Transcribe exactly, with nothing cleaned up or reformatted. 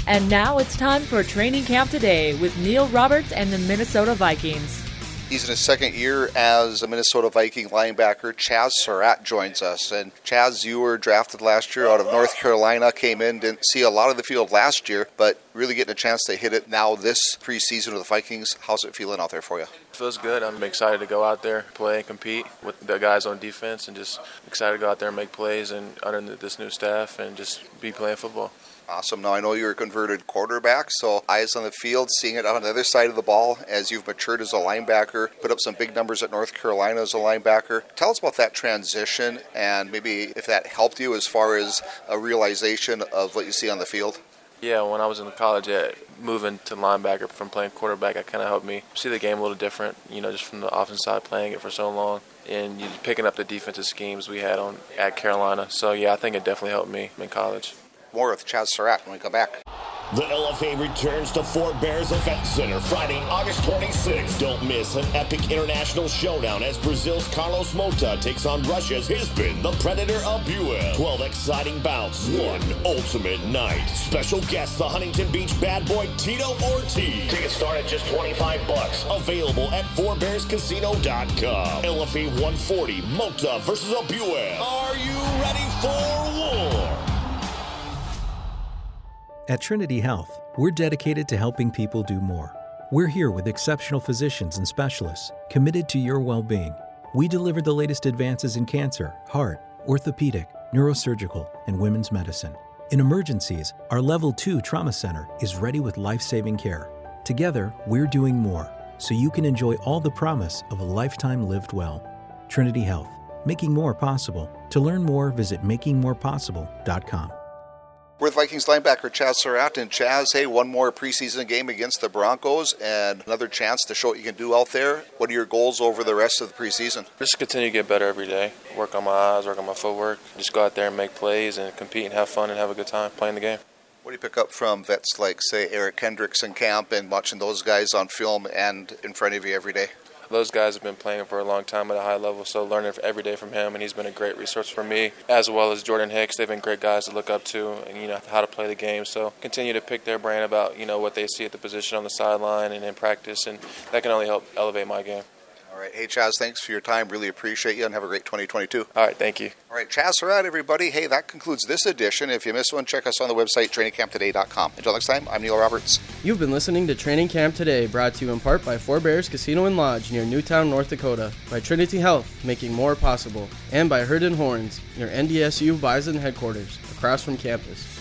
And now it's time for Training Camp Today with Neil Roberts and the Minnesota Vikings. He's in his second year as a Minnesota Viking linebacker. Chaz Surratt joins us. And Chaz, you were drafted last year out of North Carolina, came in, didn't see a lot of the field last year, but really getting a chance to hit it now this preseason with the Vikings. How's it feeling out there for you? It feels good. I'm excited to go out there, play and compete with the guys on defense, and just excited to go out there and make plays and under this new staff and just be playing football. Awesome. Now, I know you're a converted quarterback, so eyes on the field, seeing it on the other side of the ball as you've matured as a linebacker, put up some big numbers at North Carolina as a linebacker. Tell us about that transition and maybe if that helped you as far as a realization of what you see on the field. Yeah, when I was in college, yeah, moving to linebacker from playing quarterback, it kind of helped me see the game a little different, you know, just from the offense side, playing it for so long, and you picking up the defensive schemes we had on at Carolina. So, yeah, I think it definitely helped me in college. More with Chaz Surratt when we come back. The L F A returns to Fort Bears Event Center Friday, August twenty-sixth. Don't miss an epic international showdown as Brazil's Carlos Mota takes on Russia's Hizbin, the Predator Abuel. twelve exciting bouts, one ultimate night. Special guest, the Huntington Beach bad boy Tito Ortiz. Tickets start at just twenty-five bucks. Available at four bears casino dot com. L F A one forty, Mota versus Abuel. Are you ready for war? At Trinity Health, we're dedicated to helping people do more. We're here with exceptional physicians and specialists committed to your well-being. We deliver the latest advances in cancer, heart, orthopedic, neurosurgical, and women's medicine. In emergencies, our Level two Trauma Center is ready with life-saving care. Together, we're doing more, so you can enjoy all the promise of a lifetime lived well. Trinity Health, making more possible. To learn more, visit making more possible dot com. We're with Vikings linebacker Chaz Surratt. And Chaz, hey, one more preseason game against the Broncos and another chance to show what you can do out there. What are your goals over the rest of the preseason? Just continue to get better every day. Work on my eyes, work on my footwork. Just go out there and make plays and compete and have fun and have a good time playing the game. What do you pick up from vets like, say, Eric Kendricks in camp and watching those guys on film and in front of you every day? Those guys have been playing for a long time at a high level, so learning every day from him, and he's been a great resource for me, as well as Jordan Hicks. They've been great guys to look up to, and you know how to play the game. So continue to pick their brain about you know what they see at the position on the sideline and in practice, and that can only help elevate my game. All right. Hey, Chaz, thanks for your time. Really appreciate you, and have a great twenty twenty-two. All right. Thank you. All right. Chaz Surratt, everybody. Hey, that concludes this edition. If you missed one, check us on the website, training camp today dot com. Until next time, I'm Neil Roberts. You've been listening to Training Camp Today, brought to you in part by Four Bears Casino and Lodge near Newtown, North Dakota, by Trinity Health, making more possible, and by Herd and Horns near N D S U Bison headquarters, across from campus.